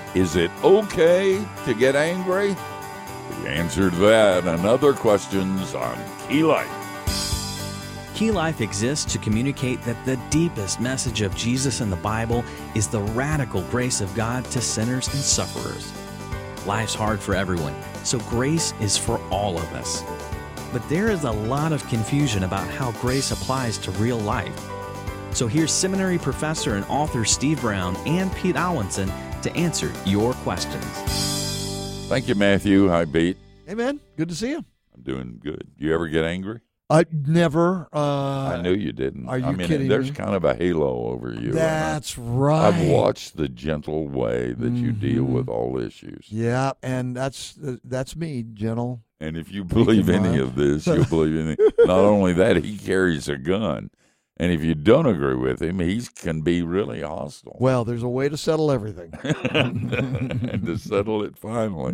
Is it okay to get angry? We answered that and other questions on Key Life. Key Life exists to communicate that the deepest message of Jesus in the Bible is the radical grace of God to sinners and sufferers. Life's hard for everyone, so grace is for all of us. But there is a lot of confusion about how grace applies to real life. So here's seminary professor and author Steve Brown and Pete Alwinson to answer your questions. Thank you, Matthew. Hi, Pete. Hey, man. Good to see you. I'm doing good. You ever get angry? Never. I knew you didn't. Are you kidding There's me? kind of a halo over you. That's right. I've watched the gentle way that you deal with all issues. Yeah, and that's me, gentle. And if you believe any of this, you'll believe anything. Not only that, he carries a gun. And if you don't agree with him, he can be really hostile. Well, there's a way to settle everything. And to settle it finally.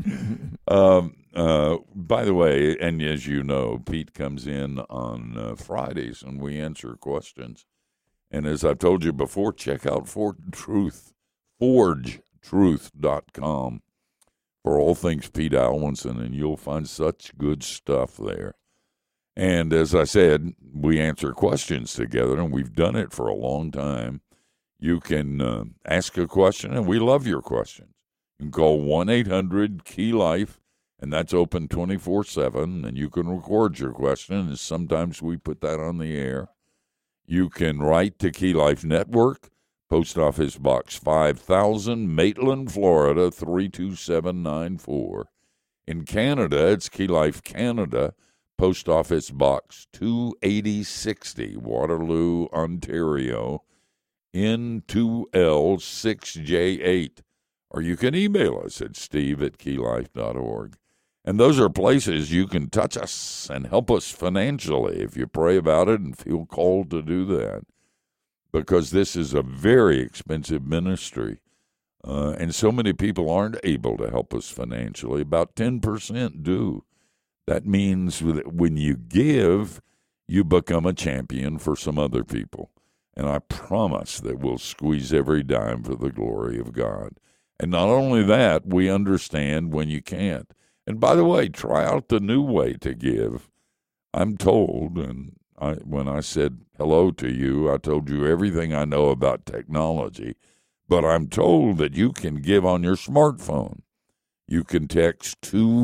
By the way, and as you know, Pete comes in on Fridays and we answer questions. And as I've told you before, check out forgetruth.com for all things Pete Alwinson, and you'll find such good stuff there. And as I said, we answer questions together, and we've done it for a long time. You can ask a question, and we love your questions. You can call 1-800-KEY-LIFE, and that's open 24/7, and you can record your question, and sometimes we put that on the air. You can write to Key Life Network, Post Office Box 5000, Maitland, Florida, 32794. In Canada, it's Key Life Canada, Post Office Box 28060, Waterloo, Ontario, N2L6J8. Or you can email us at steve@keylife.org. And those are places you can touch us and help us financially if you pray about it and feel called to do that. Because this is a very expensive ministry. And so many people aren't able to help us financially. About 10% do. That means that when you give, you become a champion for some other people. And I promise that we'll squeeze every dime for the glory of God. And not only that, we understand when you can't. And by the way, try out the new way to give. I'm told, and when I said hello to you, I told you everything I know about technology. But I'm told that you can give on your smartphone. You can text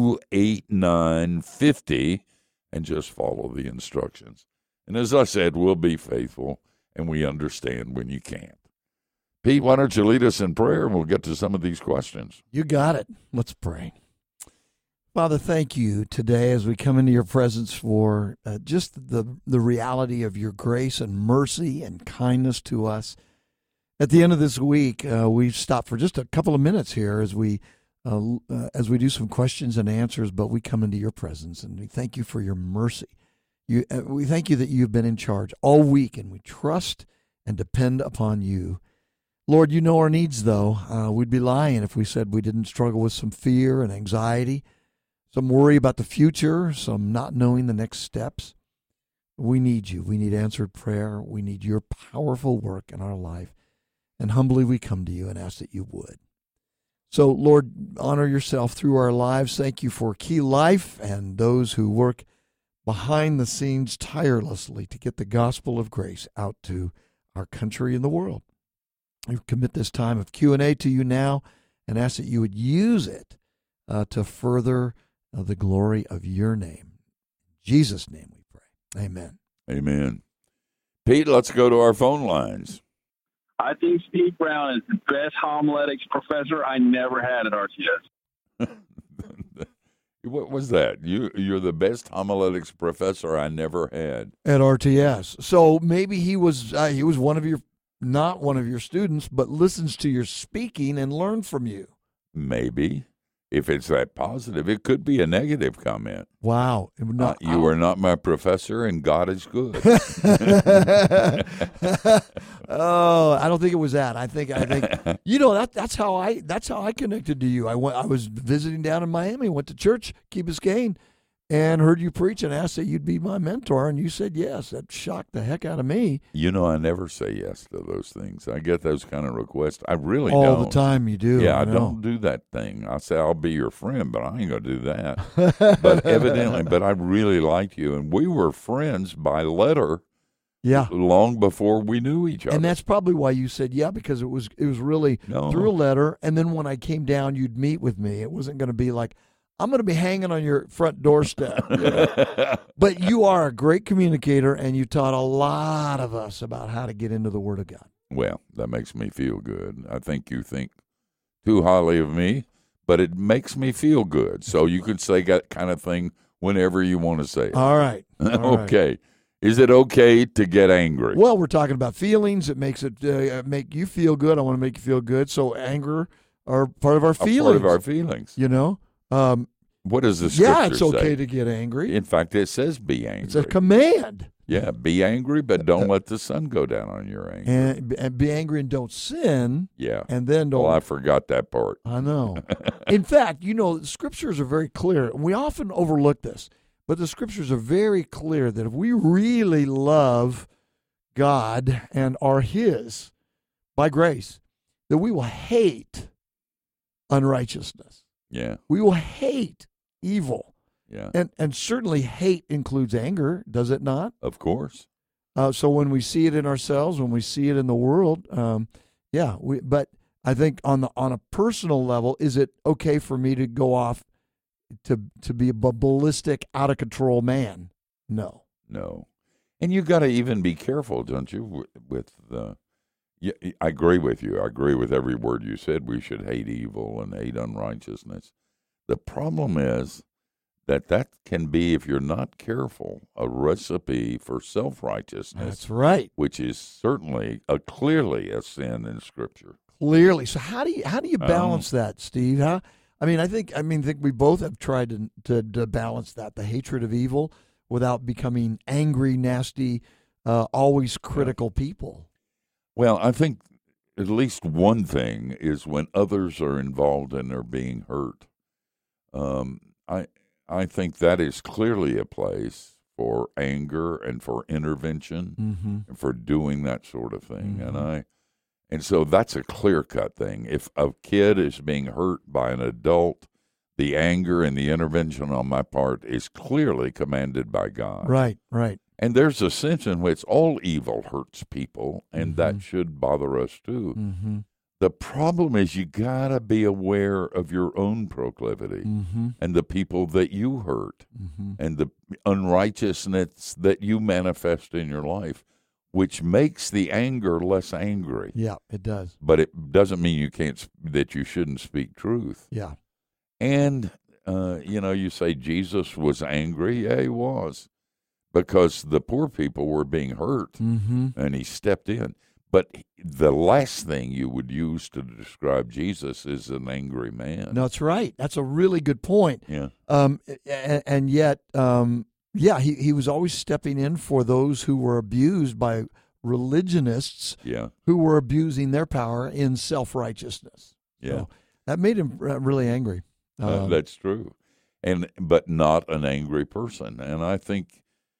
28950 and just follow the instructions. And as I said, we'll be faithful, and we understand when you can't. Pete, why don't you lead us in prayer, and we'll get to some of these questions. You got it. Let's pray. Father, thank you today as we come into your presence for just the reality of your grace and mercy and kindness to us. At the end of this week, we've stopped for just a couple of minutes here as we do some questions and answers, but we come into your presence, and we thank you for your mercy. We thank you that you've been in charge all week, and we trust and depend upon you. Lord, you know our needs, though. We'd be lying if we said we didn't struggle with some fear and anxiety, some worry about the future, some not knowing the next steps. We need you. We need answered prayer. We need your powerful work in our life. And humbly we come to you and ask that you would. So, Lord, honor yourself through our lives. Thank you for Key Life and those who work behind the scenes tirelessly to get the gospel of grace out to our country and the world. We commit this time of Q&A to you now and ask that you would use it to further the glory of your name. In Jesus' name we pray. Amen. Amen. Pete, let's go to our phone lines. I think Steve Brown is the best homiletics professor I never had at RTS. What was that? You're the best homiletics professor I never had at RTS. So maybe he was one of your, not one of your students, but listens to your speaking and learn from you. Maybe. If it's that positive, it could be a negative comment. Wow. You are not my professor, and God is good. Oh, I don't think it was that. I think that's how I connected to you. I was visiting down in Miami, went to church, Key Biscayne, and heard you preach and asked that you'd be my mentor, and you said yes. That shocked the heck out of me. You know, I never say yes to those things. I get those kind of requests. I really All don't. the time you do. Yeah, I know. don't do that thing. I say I'll be your friend, but I ain't going to do that. But evidently, but I really like you, and we were friends by letter Yeah. long before we knew each other. And that's probably why you said yeah, because it was really No. through a letter, and then when I came down, you'd meet with me. It wasn't going to be like, I'm going to be hanging on your front doorstep. You know? But you are a great communicator, and you taught a lot of us about how to get into the Word of God. Well, that makes me feel good. I think you think too highly of me, but it makes me feel good. So you can say that kind of thing whenever you want to say it. All right. All right. Okay. Is it okay to get angry? Well, we're talking about feelings. It makes it make you feel good. I want to make you feel good. So anger are part of our A feelings. part of our feelings. You know. What does the scripture Yeah, it's okay say? to get angry. In fact, it says be angry. It's a command. Yeah, be angry, but don't let the sun go down on your anger. And be angry and don't sin. Yeah. And then don't. Well, I forgot that part. I know. In fact, you know, the scriptures are very clear. And we often overlook this, but the scriptures are very clear that if we really love God and are His by grace, that we will hate unrighteousness. Yeah, We will hate evil. yeah, And certainly hate includes anger, does it not? of course. So when we see it in ourselves, when we see it in the world, but I think on a personal level, is it okay for me to go off to be a ballistic, out of control man? No. No. And you got to even be careful, don't you, with the... Yeah, I agree with you. I agree with every word you said. We should hate evil and hate unrighteousness. The problem is that can be, if you're not careful, a recipe for self-righteousness. That's right. Which is certainly clearly a sin in Scripture. Clearly. So how do you balance that, Steve? I think we both have tried to balance that, the hatred of evil, without becoming angry, nasty, always critical people. Well, I think at least one thing is when others are involved and they're being hurt. I think that is clearly a place for anger and for intervention and for doing that sort of thing. And so that's a clear-cut thing. If a kid is being hurt by an adult, the anger and the intervention on my part is clearly commanded by God. Right, right. And there's a sense in which all evil hurts people, and that should bother us too. The problem is you got to be aware of your own proclivity and the people that you hurt and the unrighteousness that you manifest in your life, which makes the anger less angry. Yeah, it does. But it doesn't mean that you shouldn't speak truth. Yeah. And, you say Jesus was angry. Yeah, he was. Because the poor people were being hurt, and he stepped in. But the last thing you would use to describe Jesus is an angry man. No, that's right. That's a really good point. Yeah. And yet, he was always stepping in for those who were abused by religionists who were abusing their power in self-righteousness. Yeah. So that made him really angry. That's true. But not an angry person. And I think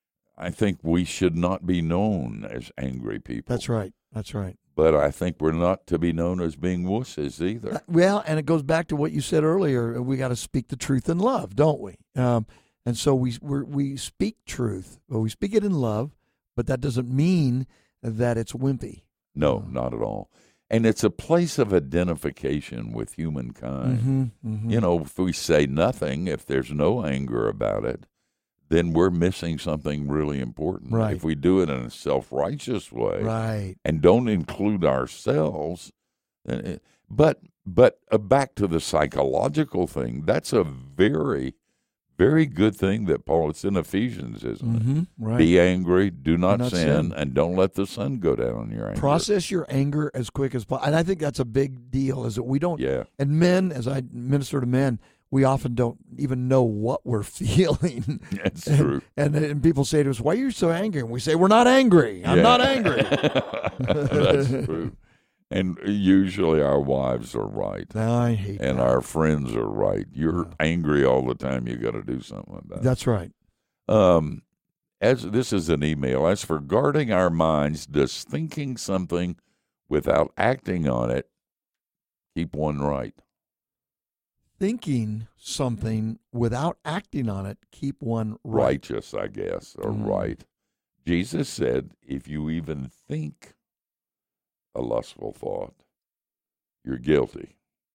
we should not be known as angry people. That's right. That's right. But I think we're not to be known as being wusses either. Well, and it goes back to what you said earlier. We got to speak the truth in love, don't we? And so we speak truth. Well, we speak it in love, but that doesn't mean that it's wimpy. No, not at all. And it's a place of identification with humankind. If we say nothing, if there's no anger about it, then we're missing something really important. Right. If we do it in a self-righteous way, right, and don't include ourselves, but back to the psychological thing, that's a very, very good thing that Paul, it's in Ephesians, isn't it? Right. Be angry, do not sin, and don't let the sun go down on your anger. Process your anger as quick as possible. And I think that's a big deal, is that we don't, and men, as I minister to men, we often don't even know what we're feeling. That's true. And people say to us, why are you so angry? And we say, we're not angry. I'm not angry. That's true. And usually our wives are right. I hate and that. our friends are right. You're angry all the time. You got to do something about it. That's right. As this is an email, as for guarding our minds, does thinking something without acting on it keep one right? Thinking something without acting on it keep one right. Righteous, I guess, or right. Jesus said, if you even think a lustful thought, you're guilty.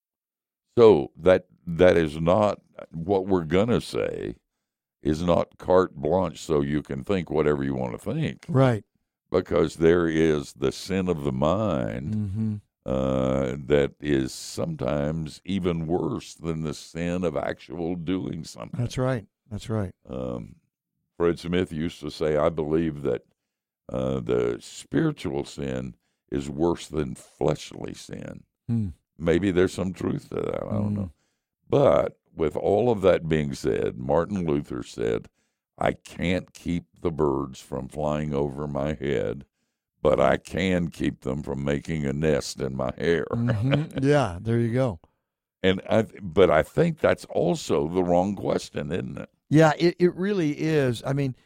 So that is not what we're going to say, is not carte blanche so you can think whatever you want to think. Right. Because there is the sin of the mind that is sometimes even worse than the sin of actual doing something. That's right. That's right. Fred Smith used to say, I believe that the spiritual sin is worse than fleshly sin. Maybe there's some truth to that. I don't know. But with all of that being said, Martin Luther said, I can't keep the birds from flying over my head, but I can keep them from making a nest in my hair. Yeah, there you go. But I think that's also the wrong question, isn't it? Yeah, it really is. I mean,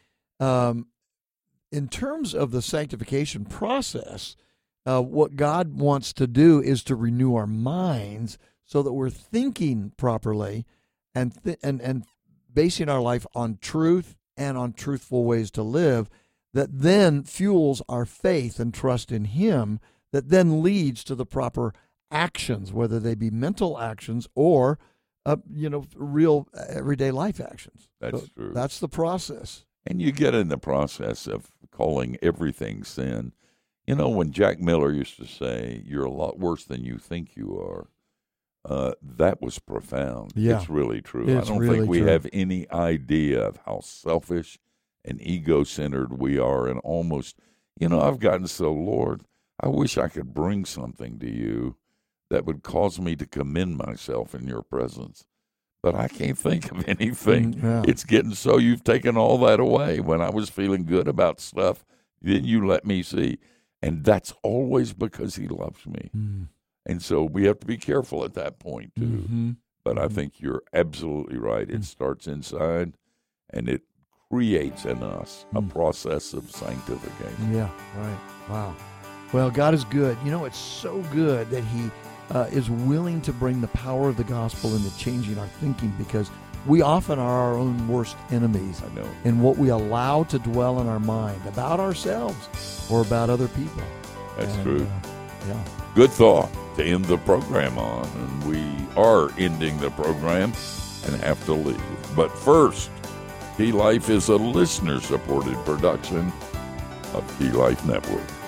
in terms of the sanctification process, what God wants to do is to renew our minds so that we're thinking properly and basing our life on truth and on truthful ways to live, that then fuels our faith and trust in Him, that then leads to the proper actions, whether they be mental actions or real everyday life actions. That's true. That's the process. And you get in the process of calling everything sin. You know, when Jack Miller used to say, you're a lot worse than you think you are, that was profound. Yeah. It's really true. It's I don't really think we true. have any idea of how selfish and ego-centered we are. And almost, I've gotten so, Lord, I wish I could bring something to you that would cause me to commend myself in your presence. But I can't think of anything. Yeah. It's getting so you've taken all that away. When I was feeling good about stuff, then you let me see. And that's always because He loves me. And so we have to be careful at that point, too. But I think you're absolutely right. It starts inside, and it creates in us a process of sanctification. Yeah, right. Wow. Well, God is good. It's so good that He is willing to bring the power of the gospel into changing our thinking, because we often are our own worst enemies. I know. In what we allow to dwell in our mind about ourselves or about other people. That's true. Yeah. Good thought to end the program on. And we are ending the program and have to leave. But first, Key Life is a listener-supported production of Key Life Network.